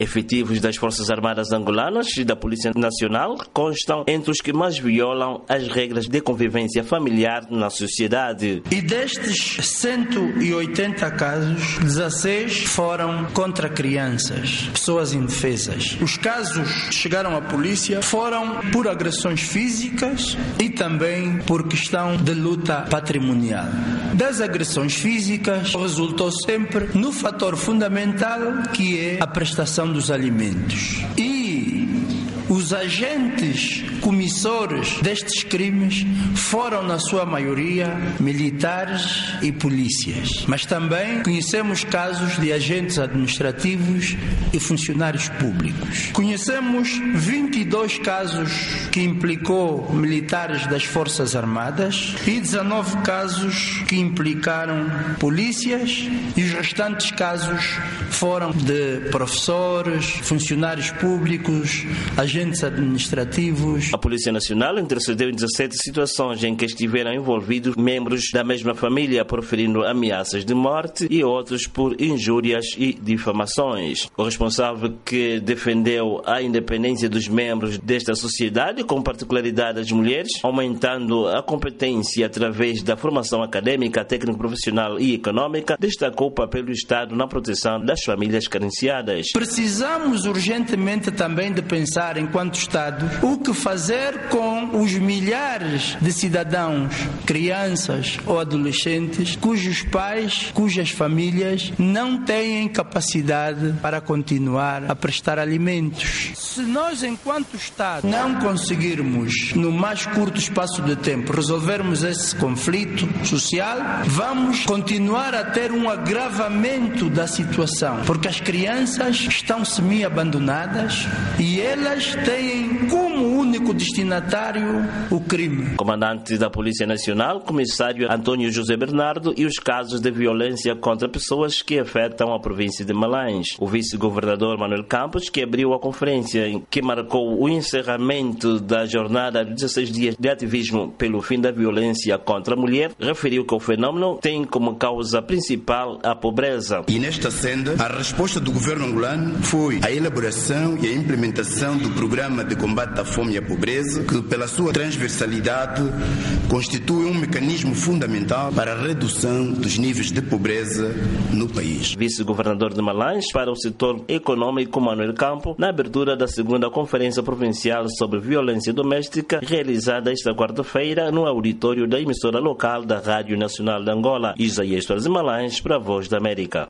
Efetivos das Forças Armadas angolanas e da Polícia Nacional constam entre os que mais violam as regras de convivência familiar na sociedade. E destes 180 casos, 16 foram contra crianças, pessoas indefesas. Os casos que chegaram à polícia foram por agressões físicas e também por questão de luta patrimonial. Das agressões físicas resultou sempre no fator fundamental que é a prestação dos alimentos. E os agentes comissores destes crimes foram, na sua maioria, militares e polícias. Mas também conhecemos casos de agentes administrativos e funcionários públicos. Conhecemos 22 casos que implicou militares das Forças Armadas e 19 casos que implicaram polícias, e os restantes casos foram de professores, funcionários públicos, agentes administrativos. A Polícia Nacional intercedeu em 17 situações em que estiveram envolvidos membros da mesma família, proferindo ameaças de morte, e outros por injúrias e difamações. O responsável, que defendeu a independência dos membros desta sociedade, com particularidade das mulheres, aumentando a competência através da formação acadêmica, técnico-profissional e econômica, destacou o papel do Estado na proteção das famílias carenciadas. Precisamos urgentemente também de pensar, enquanto Estado, o que fazer com os milhares de cidadãos, crianças ou adolescentes, cujos pais, cujas famílias não têm capacidade para continuar a prestar alimentos. Se nós, enquanto Estado, não conseguirmos, no mais curto espaço de tempo, resolvermos esse conflito social, vamos continuar a ter um agravamento da situação, porque as crianças estão semi-abandonadas e elas têm como único destinatário o crime. Comandante da Polícia Nacional, Comissário Antônio José Bernardo, e os casos de violência contra pessoas que afetam a província de Malães. O vice-governador Manuel Campos, que abriu a conferência que marcou o encerramento da jornada de 16 dias de ativismo pelo fim da violência contra a mulher, referiu que o fenômeno tem como causa principal a pobreza. E nesta senda, a resposta do governo angolano foi a elaboração e a implementação do programa de combate à fome e à pobreza, que pela sua transversalidade constitui um mecanismo fundamental para a redução dos níveis de pobreza no país. Vice-governador de Malães para o setor econômico Manuel Campos, na abertura da segunda Conferência Provincial sobre Violência Doméstica, realizada esta quarta-feira no auditório da emissora local da Rádio Nacional de Angola. Isaías Soares de Malães, para a Voz da América.